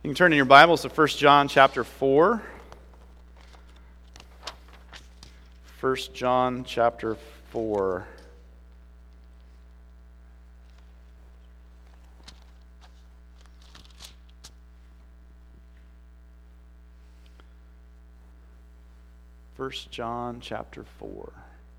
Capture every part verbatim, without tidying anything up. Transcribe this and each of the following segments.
You can turn in your Bibles to First John chapter four. First John chapter four. First John chapter four.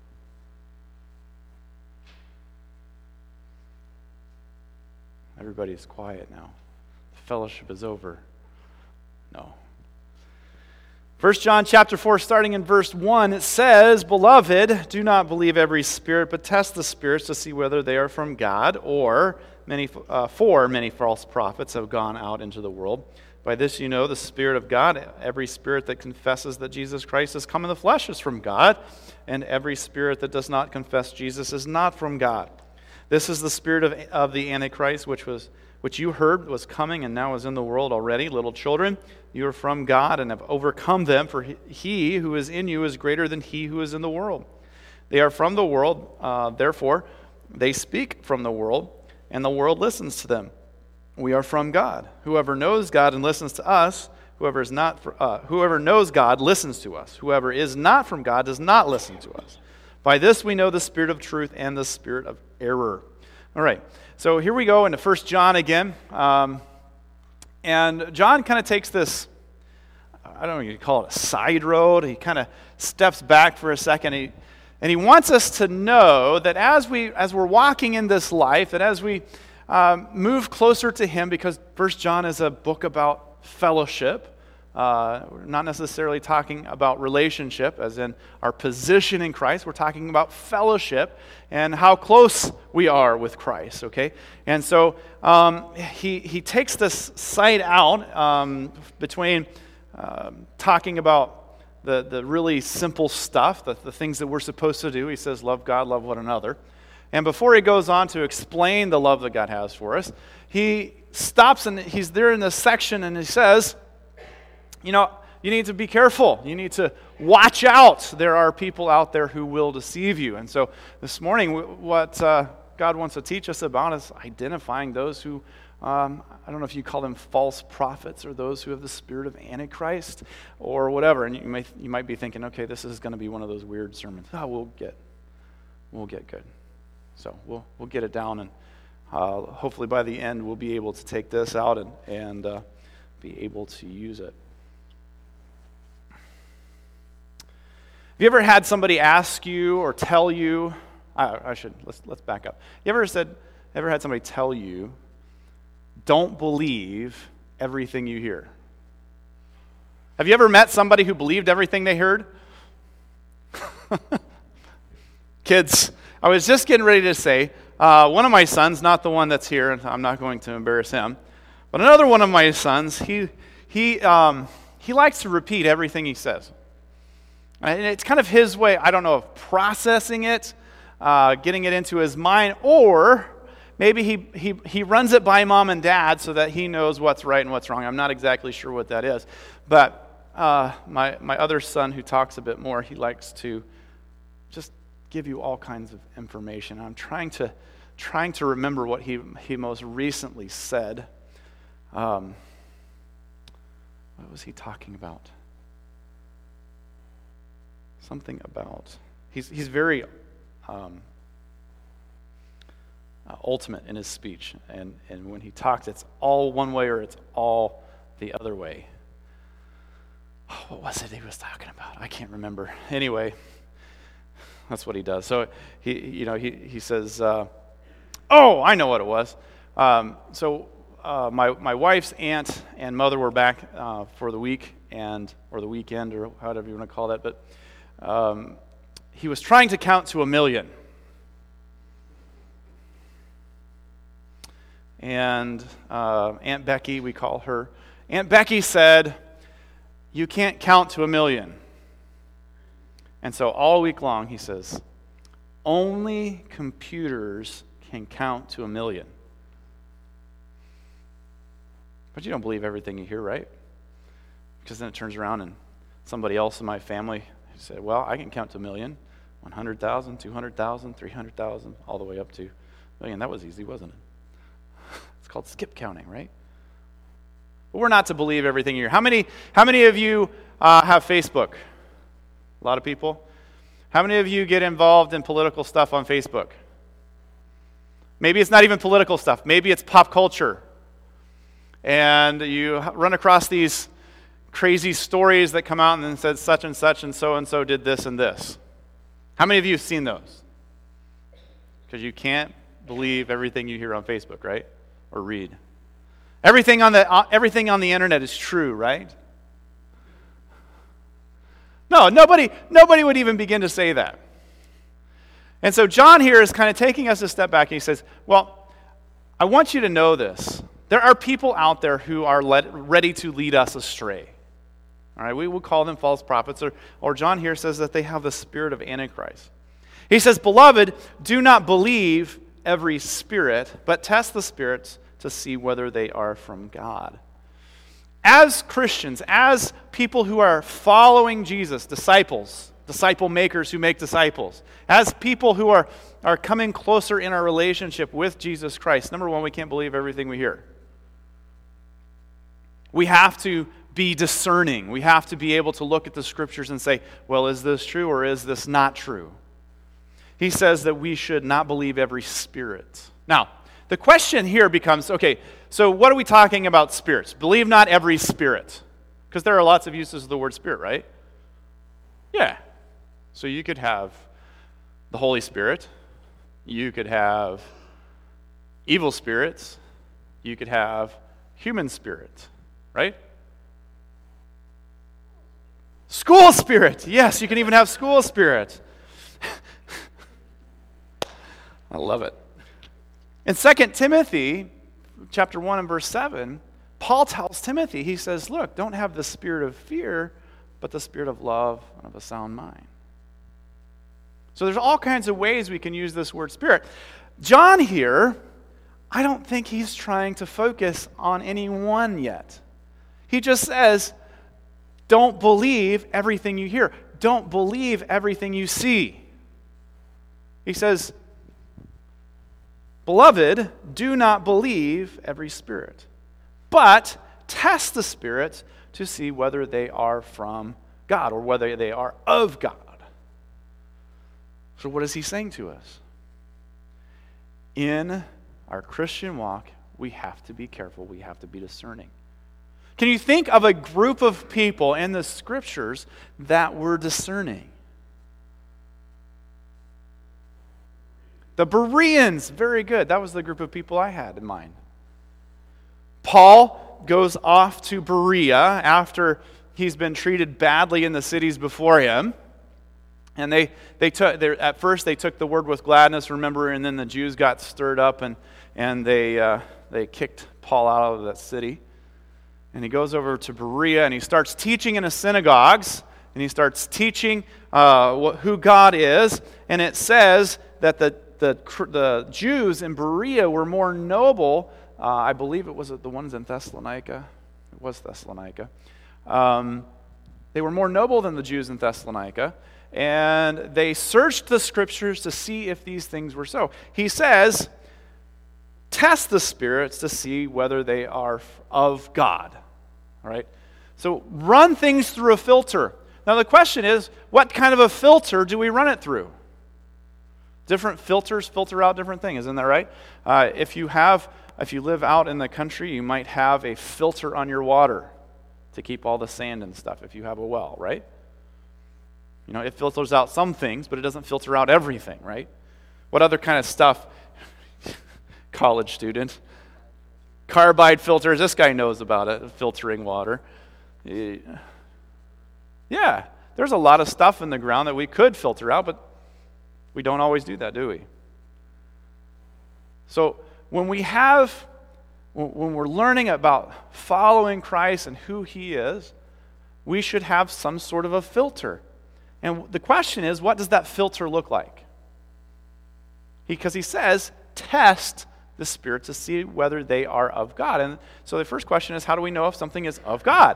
Everybody's quiet now. The fellowship is over. No. First John chapter four, starting in verse one, it says, "Beloved, do not believe every spirit, but test the spirits to see whether they are from God, or many, uh, for many false prophets have gone out into the world. By this you know the Spirit of God. Every spirit that confesses that Jesus Christ has come in the flesh is from God, and every spirit that does not confess Jesus is not from God. This is the spirit of, of the Antichrist, which was which you heard was coming and now is in the world already. Little children, you are from God and have overcome them, for he, he who is in you is greater than he who is in the world. They are from the world, uh, therefore they speak from the world, and the world listens to them. We are from God. Whoever knows God and listens to us, whoever is not, for, uh, whoever knows God listens to us. Whoever is not from God does not listen to us. By this we know the spirit of truth and the spirit of error." All right, so here we go into First John again. Um, and John kind of takes this, I don't know if you call it a side road. He kind of steps back for a second. He, and he wants us to know that as, we, as we're walking in this life, that as we um, move closer to him, because First John is a book about fellowship, Uh, we're not necessarily talking about relationship, as in our position in Christ. We're talking about fellowship and how close we are with Christ, okay? And so um, he, he takes this side out um, between um, talking about the, the really simple stuff, the, the things that we're supposed to do. He says, love God, love one another. And before he goes on to explain the love that God has for us, he stops and he's there in this section and he says, you know, you need to be careful. You need to watch out. There are people out there who will deceive you. And so this morning, what uh, God wants to teach us about is identifying those who, um, I don't know if you call them false prophets or those who have the spirit of Antichrist or whatever. And you might you might be thinking, okay, this is going to be one of those weird sermons. Oh, we'll get, we'll get good. So we'll we'll get it down, and uh, hopefully by the end we'll be able to take this out and and uh, be able to use it. Have you ever had somebody ask you or tell you, I, I should, let's let's back up. You ever said, ever had somebody tell you, don't believe everything you hear? Have you ever met somebody who believed everything they heard? Kids, I was just getting ready to say, uh, one of my sons, not the one that's here, and I'm not going to embarrass him, but another one of my sons, he he um, he likes to repeat everything he says. And it's kind of his way, I don't know, of processing it, uh, getting it into his mind, or maybe he, he, he runs it by mom and dad so that he knows what's right and what's wrong. I'm not exactly sure what that is. But uh, my, my other son, who talks a bit more, he likes to just give you all kinds of information. I'm trying to trying to remember what he, he most recently said. Um, what was he talking about? Something about, he's he's very um, uh, ultimate in his speech, and, and when he talks, it's all one way or it's all the other way. Oh, what was it he was talking about? I can't remember. Anyway, that's what he does. So he, you know, he he says, uh, "Oh, I know what it was." Um, so uh, my my wife's aunt and mother were back uh, for the week and or the weekend or however you want to call that, but. Um, he was trying to count to a million. And uh, Aunt Becky, we call her, Aunt Becky said, "You can't count to a million." And so all week long he says, only computers can count to a million. But you don't believe everything you hear, right? Because then it turns around and somebody else in my family said, well, I can count to a million, one hundred thousand, two hundred thousand, three hundred thousand, all the way up to a million. That was easy, wasn't it? It's called skip counting, right? But we're not to believe everything you hear. How many, how many of you uh, have Facebook? A lot of people. How many of you get involved in political stuff on Facebook? Maybe it's not even political stuff. Maybe it's pop culture. And you run across these crazy stories that come out and then said such and such and so and so did this and this. How many of you have seen those? Because you can't believe everything you hear on Facebook, right? Or read. Everything on the uh, everything on the internet is true, right? No, nobody nobody would even begin to say that. And so John here is kind of taking us a step back, and he says, well, I want you to know this. There are people out there who are let, ready to lead us astray. All right, we will call them false prophets, or, or John here says that they have the spirit of Antichrist. He says, beloved, do not believe every spirit, but test the spirits to see whether they are from God. As Christians, as people who are following Jesus, disciples, disciple makers who make disciples, as people who are, are coming closer in our relationship with Jesus Christ, number one, we can't believe everything we hear. We have to be discerning. We have to be able to look at the scriptures and say, well, is this true or is this not true? He says that we should not believe every spirit. Now, the question here becomes, okay, so what are we talking about spirits? Believe not every spirit. Because there are lots of uses of the word spirit, right? Yeah. So you could have the Holy Spirit. You could have evil spirits. You could have human spirits, right? School spirit. Yes, you can even have school spirit. I love it. In Second Timothy, chapter one and verse seven, Paul tells Timothy, he says, look, don't have the spirit of fear, but the spirit of love and of a sound mind. So there's all kinds of ways we can use this word spirit. John here, I don't think he's trying to focus on any one yet. He just says, don't believe everything you hear. Don't believe everything you see. He says, beloved, do not believe every spirit, but test the spirits to see whether they are from God or whether they are of God. So what is he saying to us? In our Christian walk, we have to be careful. We have to be discerning. Can you think of a group of people in the scriptures that were discerning? The Bereans, very good. That was the group of people I had in mind. Paul goes off to Berea after he's been treated badly in the cities before him. And they, they took, they, at first they took the word with gladness, remember, and then the Jews got stirred up and, and they, uh, they kicked Paul out of that city. And he goes over to Berea and he starts teaching in the synagogues, and he starts teaching uh, what, who God is. And it says that the, the, the Jews in Berea were more noble. Uh, I believe it was the ones in Thessalonica. It was Thessalonica. Um, they were more noble than the Jews in Thessalonica. And they searched the scriptures to see if these things were so. He says, test the spirits to see whether they are of God. All right? So run things through a filter. Now the question is, what kind of a filter do we run it through? Different filters filter out different things, isn't that right? Uh, if you have, if you live out in the country, you might have a filter on your water to keep all the sand and stuff if you have a well, right? You know, it filters out some things, but it doesn't filter out everything, right? What other kind of stuff? College student. Carbide filters. This guy knows about it, filtering water. Yeah, there's a lot of stuff in the ground that we could filter out, but we don't always do that, do we? So when we have, when we're learning about following Christ and who He is, we should have some sort of a filter. And the question is, what does that filter look like? Because he says, test the spirit to see whether they are of God. And so the first question is, how do we know if something is of God?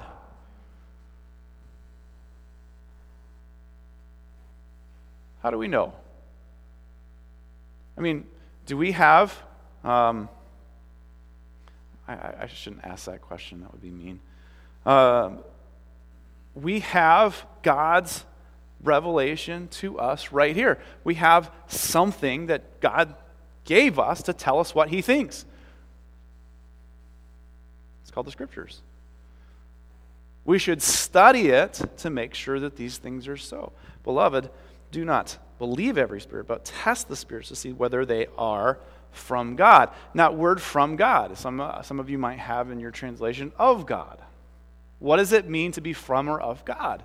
How do we know? I mean, do we have, um, I, I shouldn't ask that question. That would be mean. Um, we have God's revelation to us right here. We have something that God gave us to tell us what he thinks. It's called the Scriptures. We should study it to make sure that these things are so. Beloved, do not believe every spirit, but test the spirits to see whether they are from God. Now, word from God. Some, uh, some of you might have in your translation of God. What does it mean to be from or of God?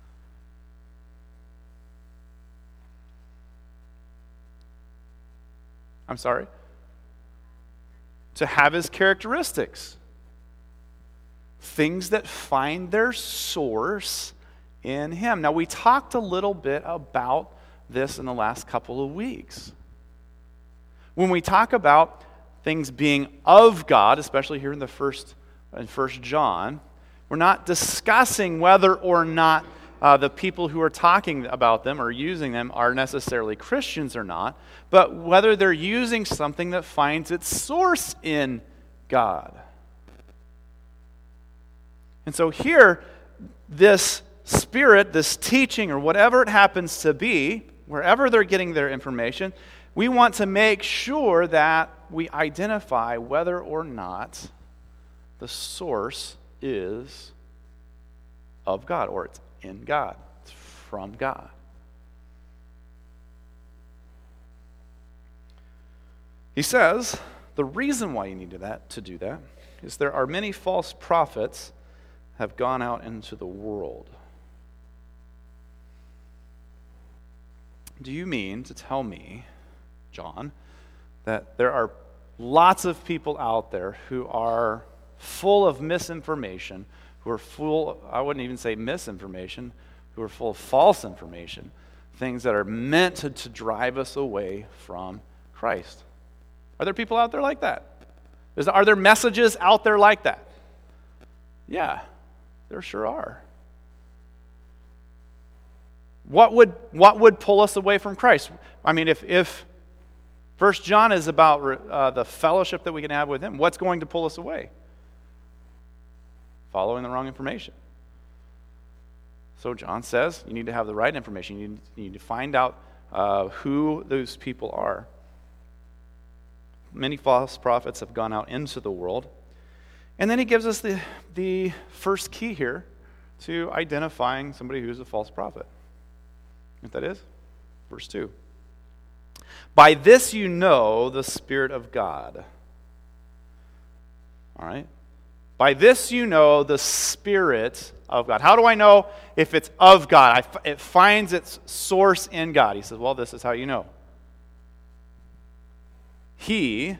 I'm sorry? To have his characteristics. Things that find their source in him. Now, we talked a little bit about this in the last couple of weeks. When we talk about things being of God, especially here in the first in First John, we're not discussing whether or not uh, the people who are talking about them or using them are necessarily Christians or not, but whether they're using something that finds its source in God. And so here, this spirit, this teaching, or whatever it happens to be, wherever they're getting their information, we want to make sure that we identify whether or not the source is of God, or it's in God. It's from God. He says, the reason why you need to, that, to do that is there are many false prophets have gone out into the world. Do you mean to tell me, John, that there are lots of people out there who are full of misinformation, who are full, I wouldn't even say misinformation, who are full of false information, things that are meant to, to drive us away from Christ? Are there people out there like that? Is, are there messages out there like that? Yeah, there sure are. What would what would pull us away from Christ? I mean, if if First John is about uh, the fellowship that we can have with him, what's going to pull us away? Following the wrong information. So John says you need to have the right information. You need, you need to find out uh, who those people are. Many false prophets have gone out into the world. And then he gives us the, the first key here to identifying somebody who's a false prophet. What that is? Verse two. By this you know the Spirit of God. All right? By this you know the Spirit of God. How do I know if it's of God? I, it finds its source in God. He says, well, this is how you know. He,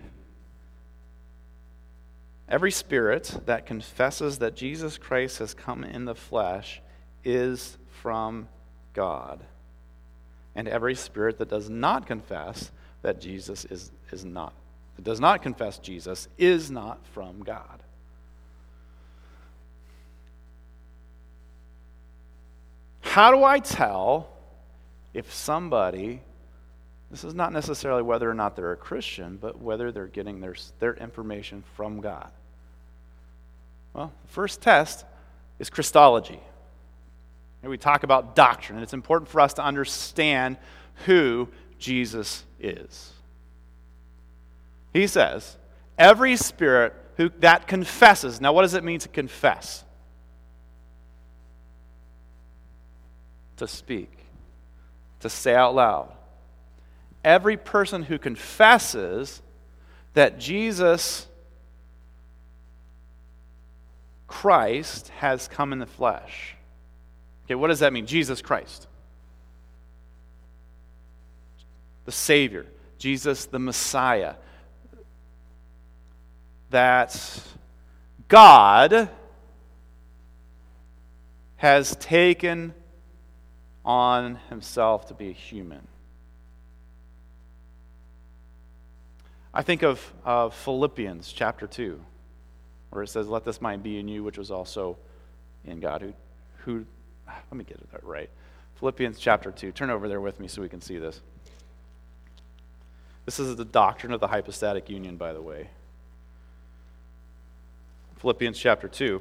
every spirit that confesses that Jesus Christ has come in the flesh is from God. And every spirit that does not confess that Jesus is, is not, that does not confess Jesus is not from God. How do I tell if somebody, this is not necessarily whether or not they're a Christian, but whether they're getting their, their information from God? Well, the first test is Christology. And we talk about doctrine, and it's important for us to understand who Jesus is. He says, every spirit who that confesses. Now, what does it mean to confess? To speak, to say out loud. Every person who confesses that Jesus Christ has come in the flesh. Okay, what does that mean? Jesus Christ. The Savior. Jesus the Messiah. That God has taken on himself to be a human. I think of uh, Philippians chapter two, where it says, let this mind be in you, which was also in God, who, who let me get it right. Philippians chapter two. Turn over there with me so we can see this. This is the doctrine of the hypostatic union, by the way. Philippians chapter two.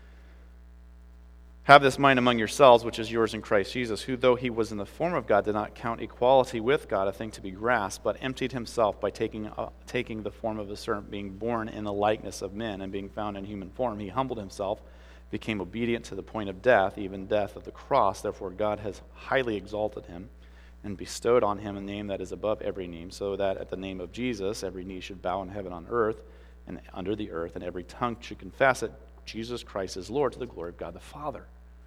Have this mind among yourselves, which is yours in Christ Jesus, who, though he was in the form of God, did not count equality with God a thing to be grasped, but emptied himself by taking uh, taking the form of a servant, being born in the likeness of men, and being found in human form. He humbled himself, became obedient to the point of death, even death of the cross. Therefore God has highly exalted him, and bestowed on him a name that is above every name, so that at the name of Jesus every knee should bow in heaven, on earth, and under the earth, and every tongue should confess that Jesus Christ is Lord, to the glory of God the Father.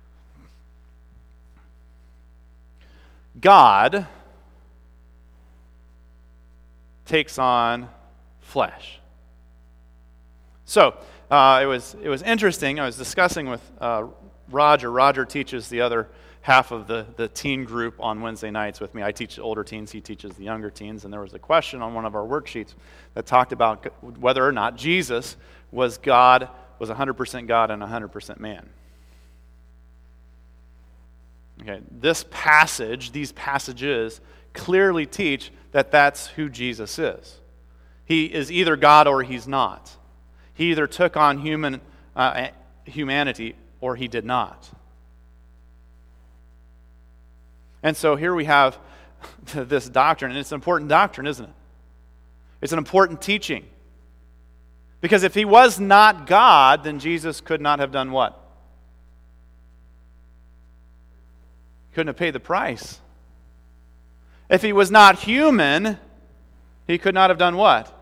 God takes on flesh. So, uh, it was it was interesting. I was discussing with uh, Roger. Roger teaches the other half of the, the teen group on Wednesday nights with me. I teach older teens, he teaches the younger teens, and there was a question on one of our worksheets that talked about whether or not Jesus was God, was one hundred percent God and one hundred percent man. Okay, this passage, these passages clearly teach that that's who Jesus is. He is either God or he's not. He either took on human uh, humanity or he did not. And so here we have this doctrine, and it's an important doctrine, isn't it? It's an important teaching. Because if he was not God, then Jesus could not have done what? Couldn't have paid the price. If he was not human, he could not have done what?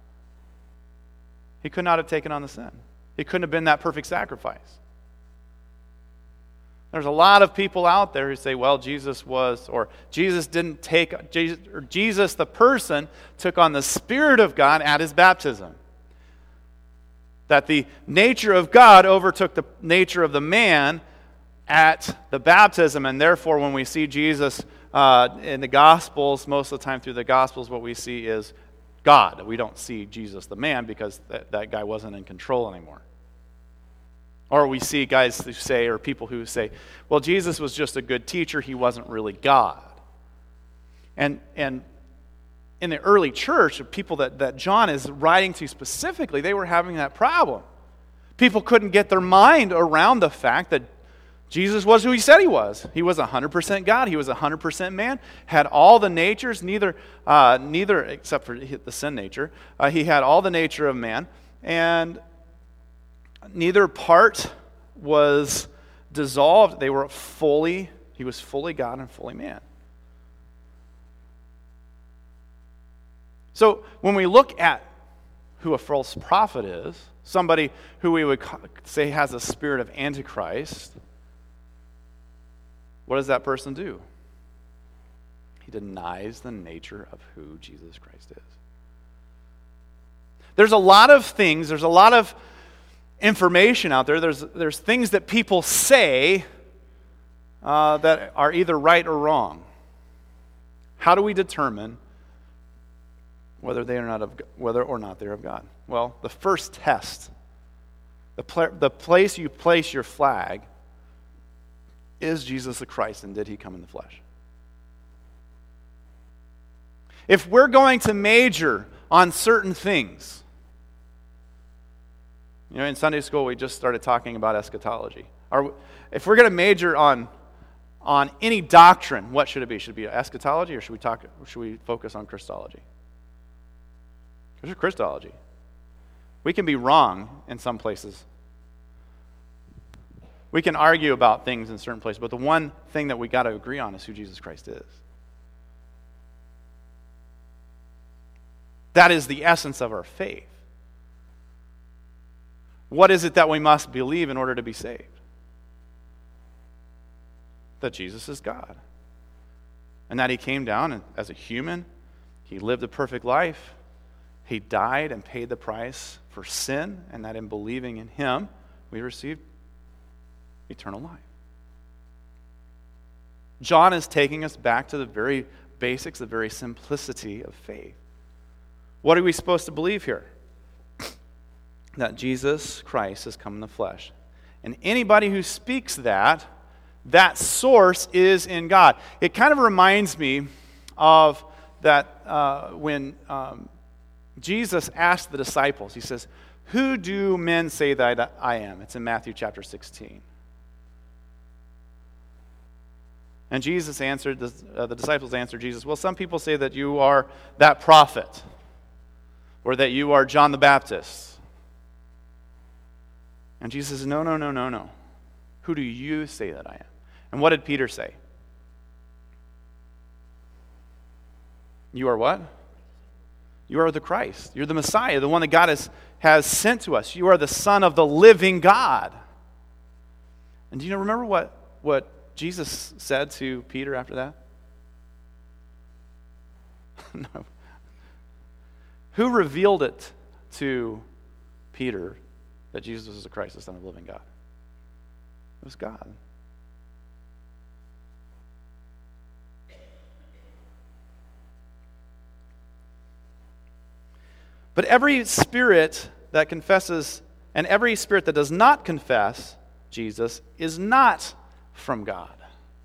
He could not have taken on the sin. He couldn't have been that perfect sacrifice. There's a lot of people out there who say, well, Jesus was, or Jesus didn't take, Jesus, or Jesus the person took on the Spirit of God at his baptism. That the nature of God overtook the nature of the man at the baptism, and therefore when we see Jesus uh, in the Gospels, most of the time through the Gospels, what we see is God. We don't see Jesus the man because that, that guy wasn't in control anymore. Or we see guys who say, or people who say, well, Jesus was just a good teacher, he wasn't really God. And and in the early church, people that, that John is writing to specifically, they were having that problem. People couldn't get their mind around the fact that Jesus was who he said he was. He was one hundred percent God. He was one hundred percent man. Had all the natures, neither, uh, neither except for the sin nature. Uh, he had all the nature of man, and neither part was dissolved. They were fully, he was fully God and fully man. So when we look at who a false prophet is, somebody who we would say has a spirit of Antichrist, what does that person do? He denies the nature of who Jesus Christ is. There's a lot of things, there's a lot of information out there. There's, there's things that people say uh, that are either right or wrong. How do we determine whether they are not of, whether or not they're of God? Well, the first test, the, pl- the place you place your flag, is Jesus the Christ, and did he come in the flesh? If we're going to major on certain things, you know, in Sunday school we just started talking about eschatology. Are, if we're going to major on on any doctrine, what should it be? Should it be eschatology, or should we talk? Or should we focus on Christology? Because Christology, we can be wrong in some places. We can argue about things in certain places, but the one thing that we got to agree on is who Jesus Christ is. That is the essence of our faith. What is it that we must believe in order to be saved? That Jesus is God. And that he came down and as a human, he lived a perfect life. He died and paid the price for sin, and that in believing in him, we received eternal life. John is taking us back to the very basics, the very simplicity of faith. What are we supposed to believe here? That Jesus Christ has come in the flesh. And anybody who speaks that, that source is in God. It kind of reminds me of that uh, when um, Jesus asked the disciples, he says, Who do men say that I am? It's in Matthew chapter sixteen. And Jesus answered, the, uh, the disciples answered Jesus, well, some people say that you are that prophet, or that you are John the Baptist. And Jesus says, no, no, no, no, no. Who do you say that I am? And what did Peter say? You are what? You are the Christ. You're the Messiah, the one that God has, has sent to us. You are the Son of the living God. And do you know, remember what, what Jesus said to Peter after that? No. Who revealed it to Peter that Jesus was the Christ, the Son of the living God? It was God. But every spirit that confesses, and every spirit that does not confess Jesus is not from God.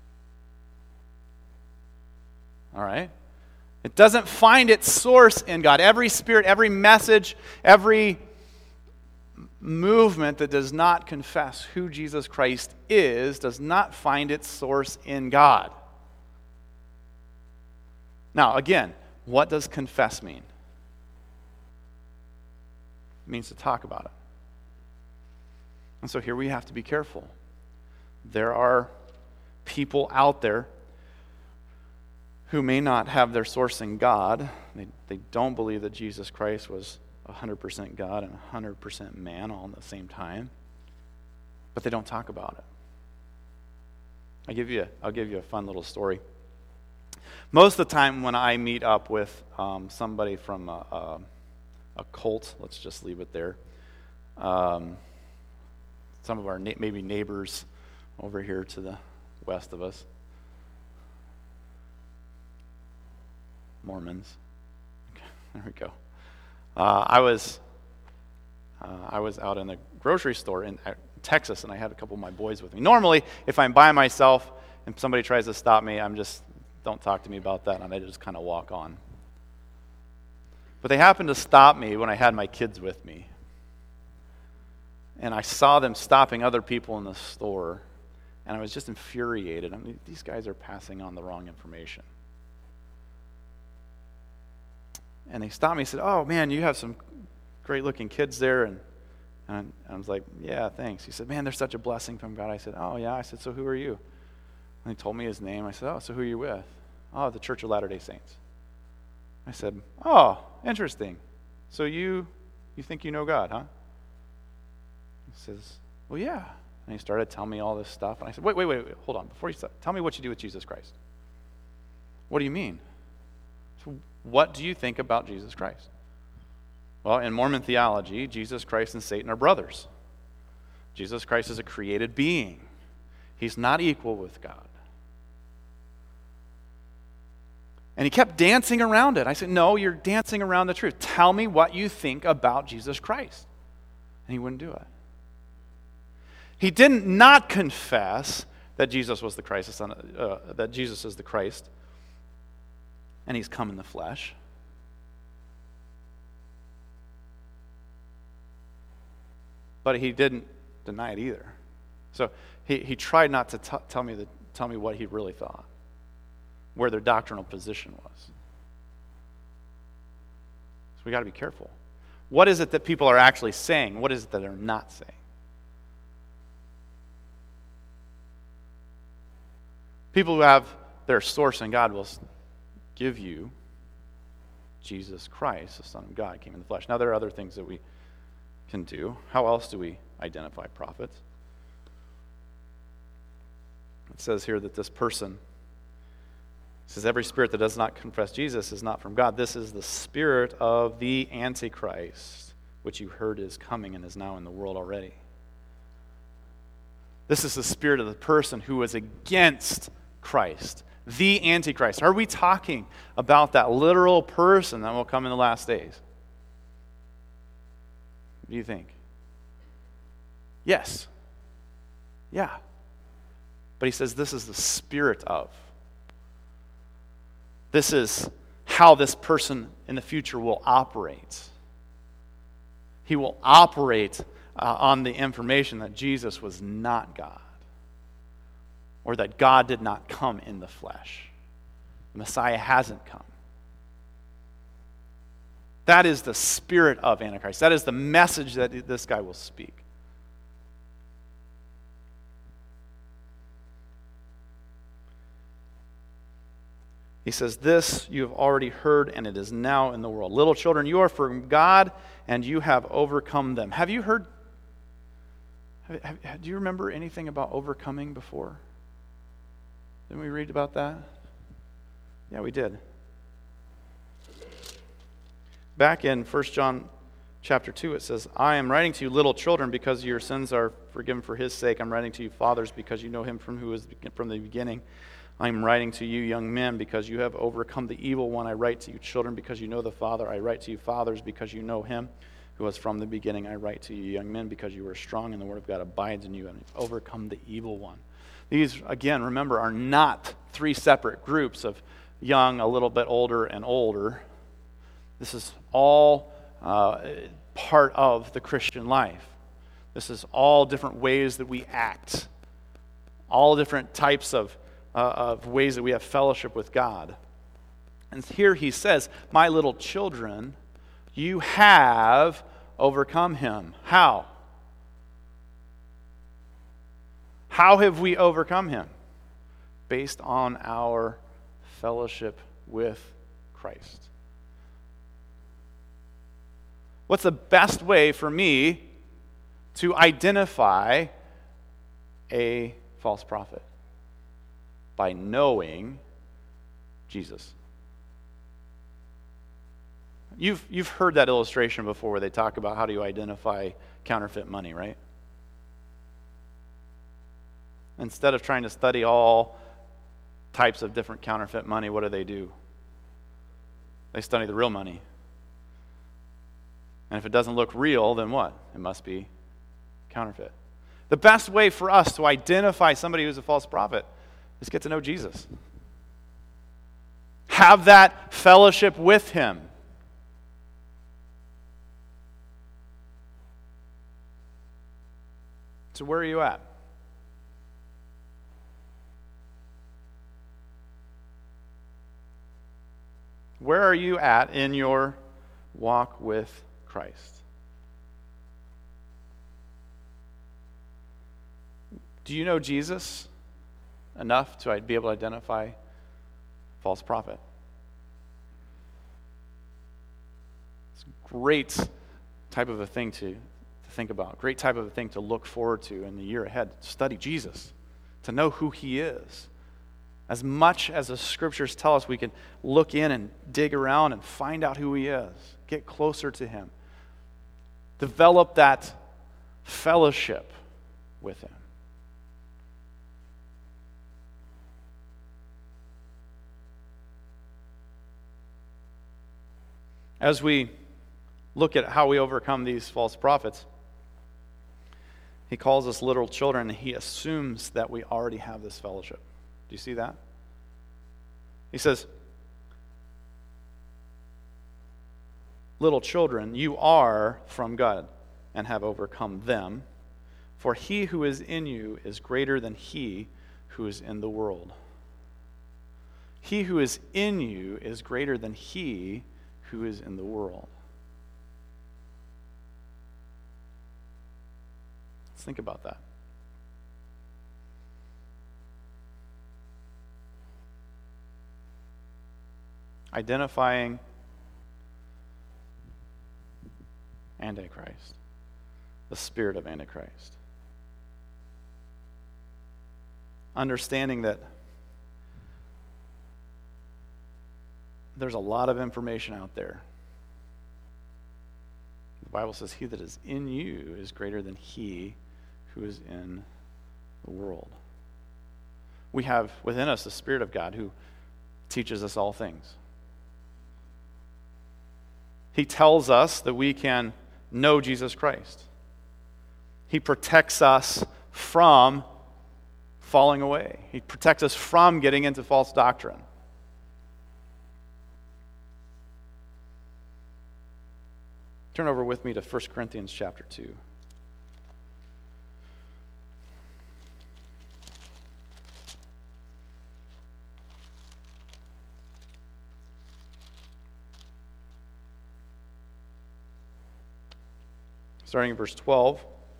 All right? It doesn't find its source in God. Every spirit, every message, every movement that does not confess who Jesus Christ is does not find its source in God. Now, again, what does confess mean? It means to talk about it. And so here we have to be careful. There are people out there who may not have their source in God. They, they don't believe that Jesus Christ was one hundred percent God and one hundred percent man all at the same time. But they don't talk about it. I'll give you a, I'll give you a fun little story. Most of the time when I meet up with um, somebody from a, a, a cult, let's just leave it there, um, some of our na- maybe neighbors over here to the west of us, Mormons. Okay, there we go. Uh, I was uh, I was out in the grocery store in uh, Texas, and I had a couple of my boys with me. Normally, if I'm by myself and somebody tries to stop me, I'm just, don't talk to me about that, and I just kind of walk on. But they happened to stop me when I had my kids with me. And I saw them stopping other people in the store, and I was just infuriated. I mean, these guys are passing on the wrong information. And they stopped me and said, oh, man, you have some great-looking kids there. And, and I was like, yeah, thanks. He said, man, they're such a blessing from God. I said, oh, yeah. I said, so who are you? And he told me his name. I said, oh, so who are you with? Oh, the Church of Latter-day Saints. I said, oh, interesting. So you you think you know God, huh? He says, well, yeah. And he started telling me all this stuff. And I said, wait, wait, wait, wait hold on. Before you start, tell me what you do with Jesus Christ. What do you mean? So what do you think about Jesus Christ? Well, in Mormon theology, Jesus Christ and Satan are brothers. Jesus Christ is a created being. He's not equal with God. And he kept dancing around it. I said, no, you're dancing around the truth. Tell me what you think about Jesus Christ. And he wouldn't do it. He didn't not confess that Jesus was the Christ, the Son of, uh, that Jesus is the Christ, and he's come in the flesh. But he didn't deny it either. So he, he tried not to t- tell me the, tell me what he really thought, where their doctrinal position was. So we got to be careful. What is it that people are actually saying? What is it that they're not saying? People who have their source in God will give you Jesus Christ, the Son of God, came in the flesh. Now, there are other things that we can do. How else do we identify prophets? It says here that this person, it says, every spirit that does not confess Jesus is not from God. This is the spirit of the Antichrist, which you heard is coming and is now in the world already. This is the spirit of the person who is against Christ, the Antichrist. Are we talking about that literal person that will come in the last days? What do you think? Yes. Yeah. But he says this is the spirit of. This is how this person in the future will operate. He will operate uh, on the information that Jesus was not God, or that God did not come in the flesh. The Messiah hasn't come. That is the spirit of Antichrist. That is the message that this guy will speak. He says, "This you have already heard, and it is now in the world. Little children, you are from God, and you have overcome them." Have you heard, have, have, do you remember anything about overcoming before? Didn't we read about that? Yeah, we did. Back in First John chapter two, it says, "I am writing to you, little children, because your sins are forgiven for his sake. I'm writing to you, fathers, because you know him from who is from the beginning. I'm writing to you, young men, because you have overcome the evil one. I write to you, children, because you know the Father. I write to you, fathers, because you know him who was from the beginning. I write to you, young men, because you are strong, and the word of God abides in you, and you've overcome the evil one." These, again, remember, are not three separate groups of young, a little bit older, and older. This is all uh, part of the Christian life. This is all different ways that we act, all different types of, uh, of ways that we have fellowship with God. And here he says, "My little children, you have overcome him." How? How have we overcome him? Based on our fellowship with Christ. What's the best way for me to identify a false prophet? By knowing Jesus. You've, you've heard that illustration before where they talk about how do you identify counterfeit money, right? Instead of trying to study all types of different counterfeit money, what do they do? They study the real money. And if it doesn't look real, then what? It must be counterfeit. The best way for us to identify somebody who's a false prophet is get to know Jesus. Have that fellowship with him. So where are you at? Where are you at in your walk with Christ? Do you know Jesus enough to be able to identify false prophet? It's a great type of a thing to, to think about, great type of a thing to look forward to in the year ahead. Study Jesus, to know who he is. As much as the scriptures tell us, we can look in and dig around and find out who he is. Get closer to him. Develop that fellowship with him. As we look at how we overcome these false prophets, he calls us little children, and he assumes that we already have this fellowship. Do you see that? He says, "Little children, you are from God and have overcome them, for he who is in you is greater than he who is in the world." He who is in you is greater than he who is in the world. Let's think about that. Identifying Antichrist, the spirit of Antichrist. Understanding that there's a lot of information out there. The Bible says, "He that is in you is greater than he who is in the world." We have within us the Spirit of God who teaches us all things. He tells us that we can know Jesus Christ. He protects us from falling away. He protects us from getting into false doctrine. Turn over with me to First Corinthians chapter two. Starting in verse twelve,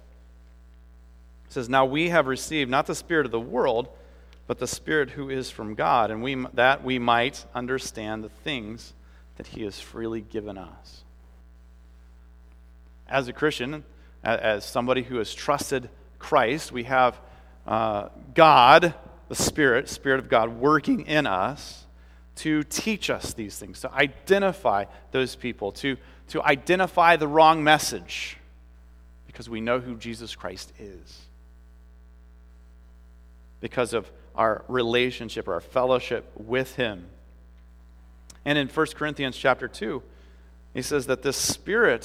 it says, "Now we have received not the spirit of the world, but the Spirit who is from God, and we that we might understand the things that he has freely given us." As a Christian, as somebody who has trusted Christ, we have uh, God, the Spirit, Spirit of God, working in us to teach us these things, to identify those people, to, to identify the wrong message, because we know who Jesus Christ is. Because of our relationship, or our fellowship with him. And in First Corinthians chapter two, he says that this Spirit,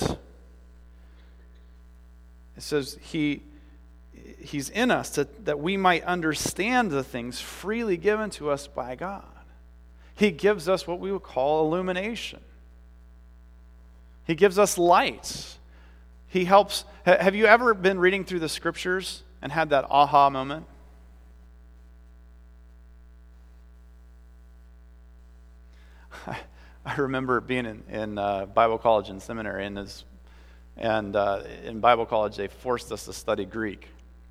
it says he he's in us to, that we might understand the things freely given to us by God. He gives us what we would call illumination. He gives us light. He helps. Have you ever been reading through the scriptures and had that aha moment? I remember being in, in uh, Bible college and seminary, and, this, and uh, in Bible college they forced us to study Greek.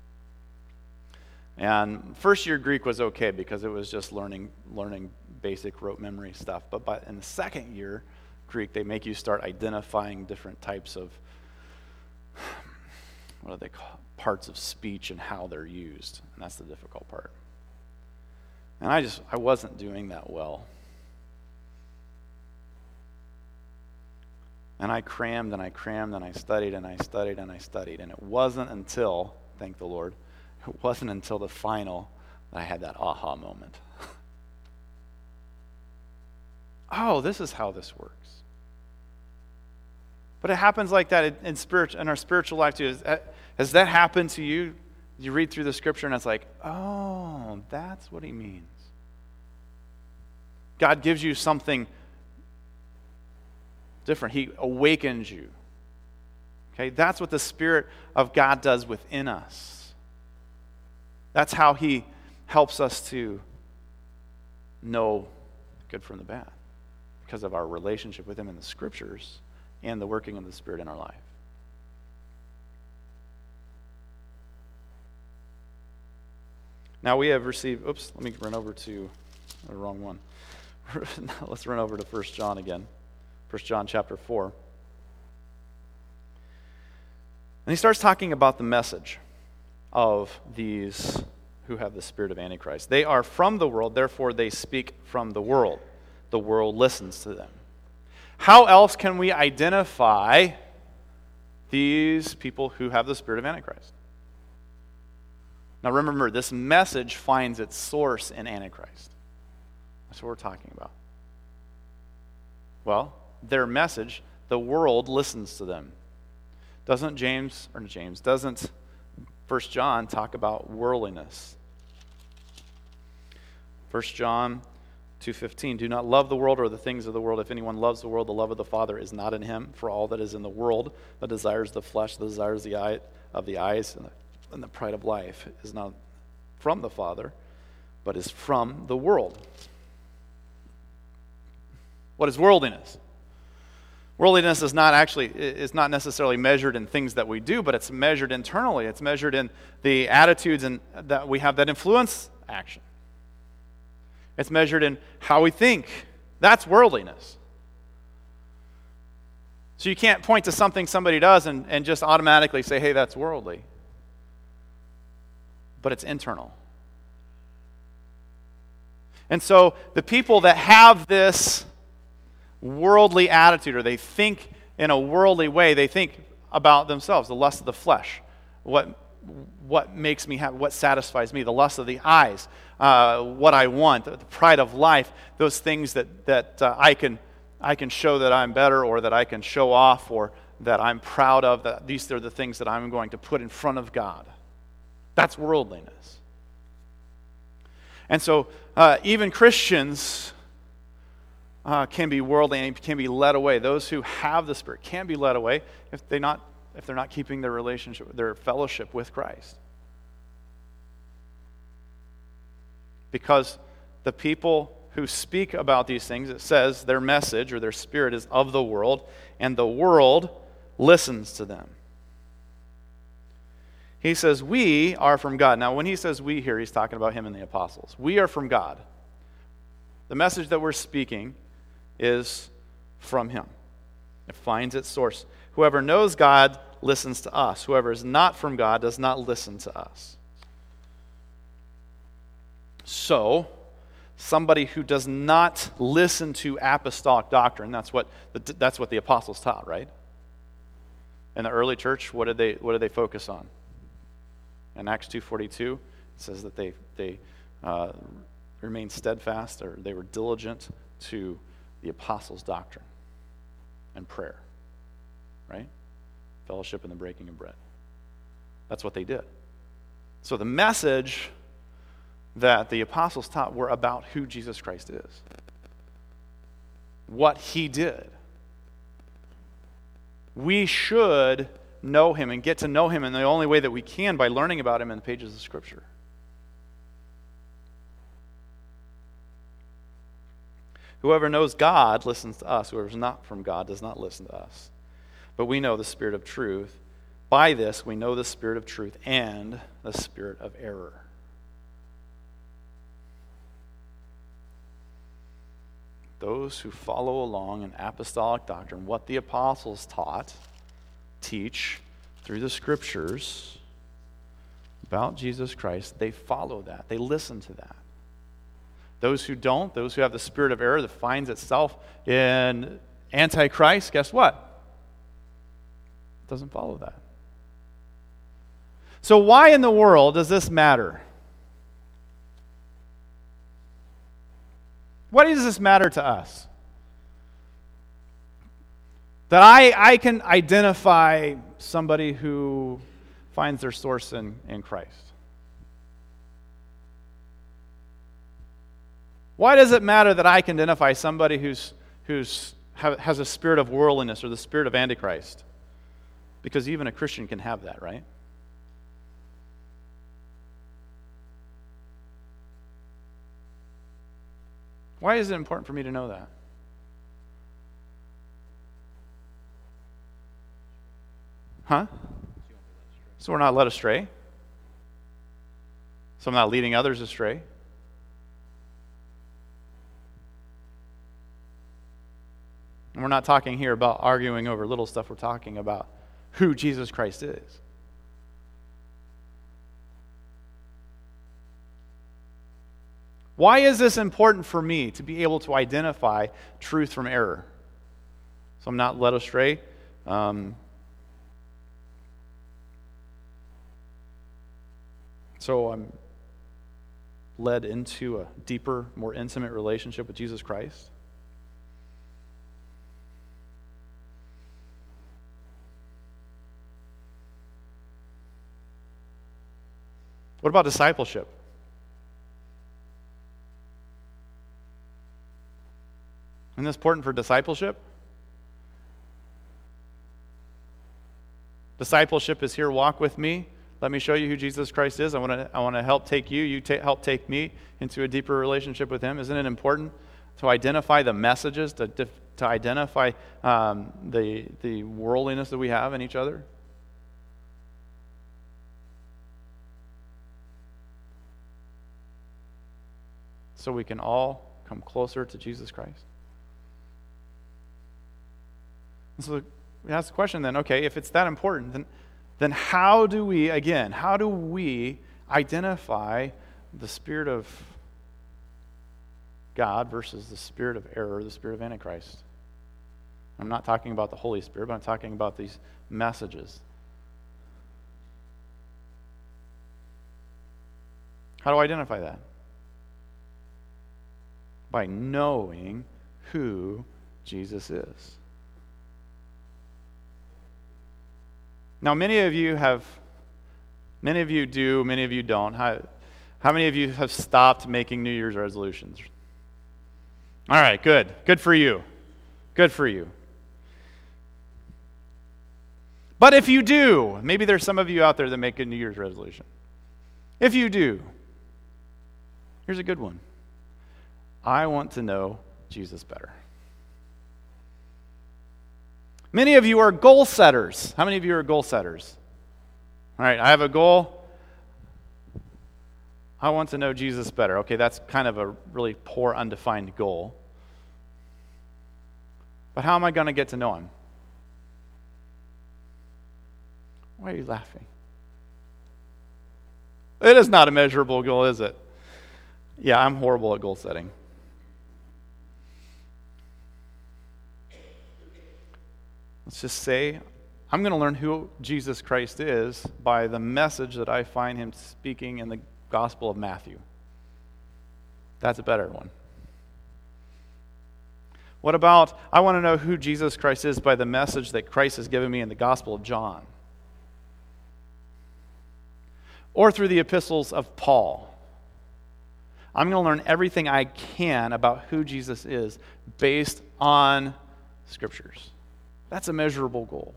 And first year Greek was okay because it was just learning learning basic rote memory stuff. But by, in the second year Greek, they make you start identifying different types of, what do they call it? Parts of speech and how they're used. And that's the difficult part. And I just, I wasn't doing that well. And I crammed and I crammed and I studied and I studied and I studied. And it wasn't until, thank the Lord, it wasn't until the final that I had that aha moment. Oh, this is how this works. But it happens like that in, in, spirit, in our spiritual life too. That, has that happened to you? You read through the scripture and it's like, oh, that's what he means. God gives you something different. He awakens you. Okay, that's what the Spirit of God does within us. That's how he helps us to know the good from the bad, because of our relationship with him in the scriptures and the working of the Spirit in our life. Now we have received, oops, let me run over to the wrong one. Let's run over to First John again. First John chapter four. And he starts talking about the message of these who have the spirit of Antichrist. They are from the world, therefore they speak from the world. The world listens to them. How else can we identify these people who have the spirit of Antichrist? Now remember, this message finds its source in Antichrist. That's what we're talking about. Well, their message, the world listens to them. Doesn't James, or James, doesn't First John talk about worldliness? First John two fifteen, do not love the world or the things of the world. If anyone loves the world, the love of the Father is not in him. For all that is in the world, the desires of the flesh, the desires of the, eye, of the eyes, and the, and the pride of life is not from the Father, but is from the world. What is worldliness? Worldliness is not actually is not necessarily measured in things that we do, but it's measured internally. It's measured in the attitudes and that we have that influence action. It's measured in how we think. That's worldliness. So you can't point to something somebody does and, and just automatically say, hey, that's worldly. But it's internal. And so the people that have this worldly attitude, or they think in a worldly way, they think about themselves, the lust of the flesh, what what makes me happy, what satisfies me, the lust of the eyes, uh, what I want, the pride of life, those things that that uh, I can I can show that I'm better, or that I can show off, or that I'm proud of. That these are the things that I'm going to put in front of God. That's worldliness. And so uh, even Christians uh, can be worldly and can be led away. Those who have the Spirit can be led away if they not if they're not keeping their relationship, their fellowship with Christ. Because the people who speak about these things, it says their message or their spirit is of the world, and the world listens to them. He says, we are from God. Now, when he says we here, he's talking about him and the apostles. We are from God. The message that we're speaking is from him. It finds its source. Whoever knows God listens to us. Whoever is not from God does not listen to us. So, somebody who does not listen to apostolic doctrine, that's what the, that's what the apostles taught, right? In the early church, what did they what did they focus on? In Acts two forty-two, it says that they they uh, remained steadfast, or they were diligent to the apostles' doctrine and prayer, right? Fellowship and the breaking of bread. That's what they did. So the message that the apostles taught were about who Jesus Christ is, what he did. We should know him and get to know him in the only way that we can by learning about him in the pages of Scripture. Whoever knows God listens to us. Whoever is not from God does not listen to us. But we know the spirit of truth. By this we know the spirit of truth and the spirit of error. Those who follow along in apostolic doctrine, what the apostles taught, teach through the Scriptures about Jesus Christ, they follow that. They listen to that. Those who don't, those who have the spirit of error that finds itself in Antichrist, guess what? It doesn't follow that. So why in the world does this matter? Why does this matter to us? That I, I can identify somebody who finds their source in, in Christ. Why does it matter that I can identify somebody who's who's has a spirit of worldliness or the spirit of Antichrist? Because even a Christian can have that, right? Why is it important for me to know that? Huh? So we're not led astray? So I'm not leading others astray? And we're not talking here about arguing over little stuff. We're talking about who Jesus Christ is. Why is this important for me to be able to identify truth from error? So I'm not led astray. Um, so I'm led into a deeper, more intimate relationship with Jesus Christ. What about discipleship? Isn't this important for discipleship? Discipleship is here, walk with me. Let me show you who Jesus Christ is. I want to I want to help take you. You ta- help take me into a deeper relationship with him. Isn't it important to identify the messages, to, to, to identify um, the, the worldliness that we have in each other? So we can all come closer to Jesus Christ. And so we ask the question then, okay, if it's that important, then, then how do we, again, how do we identify the spirit of God versus the spirit of error, the spirit of Antichrist? I'm not talking about the Holy Spirit, but I'm talking about these messages. How do I identify that? By knowing who Jesus is. Now, many of you have, many of you do, many of you don't. How, how many of you have stopped making New Year's resolutions? All right, good. Good for you. Good for you. But if you do, maybe there's some of you out there that make a New Year's resolution. If you do, here's a good one. I want to know Jesus better. Many of you are goal setters. How many of you are goal setters? All right, I have a goal. I want to know Jesus better. Okay, that's kind of a really poor, undefined goal. But how am I going to get to know him? Why are you laughing? It is not a measurable goal, is it? Yeah, I'm horrible at goal setting. Let's just say I'm going to learn who Jesus Christ is by the message that I find him speaking in the Gospel of Matthew. That's a better one. What about, I want to know who Jesus Christ is by the message that Christ has given me in the Gospel of John? Or through the epistles of Paul. I'm going to learn everything I can about who Jesus is based on Scriptures. That's a measurable goal.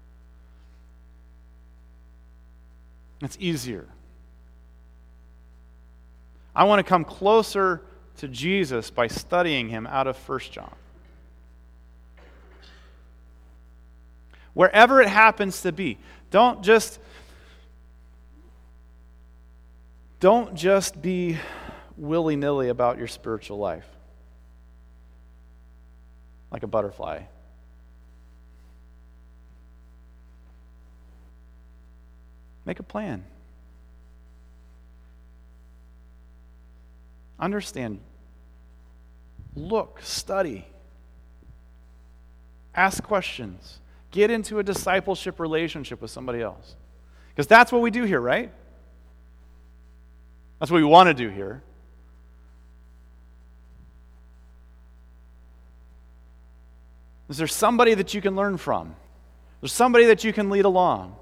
It's easier. I want to come closer to Jesus by studying him out of First John. Wherever it happens to be. Don't just don't just be willy-nilly about your spiritual life. Like a butterfly. Make a plan. Understand. Look, study. Ask questions. Get into a discipleship relationship with somebody else. Because that's what we do here, right? That's what we want to do here. Is there somebody that you can learn from? There's somebody that you can lead along.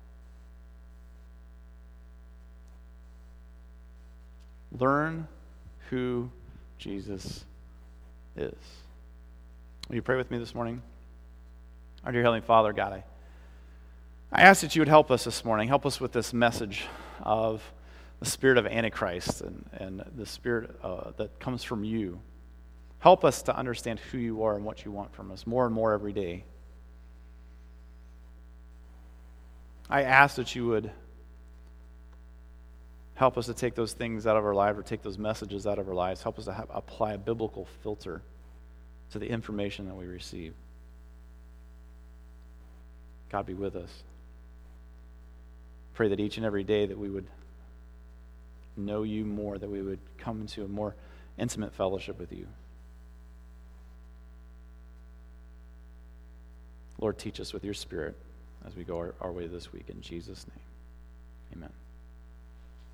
Learn who Jesus is. Will you pray with me this morning? Our dear Heavenly Father, God, I, I ask that you would help us this morning. Help us with this message of the spirit of Antichrist and, and the spirit uh, that comes from you. Help us to understand who you are and what you want from us more and more every day. I ask that you would help us to take those things out of our lives or take those messages out of our lives. Help us to have, apply a biblical filter to the information that we receive. God, be with us. Pray that each and every day that we would know you more, that we would come into a more intimate fellowship with you. Lord, teach us with your Spirit as we go our, our way this week. In Jesus' name, amen.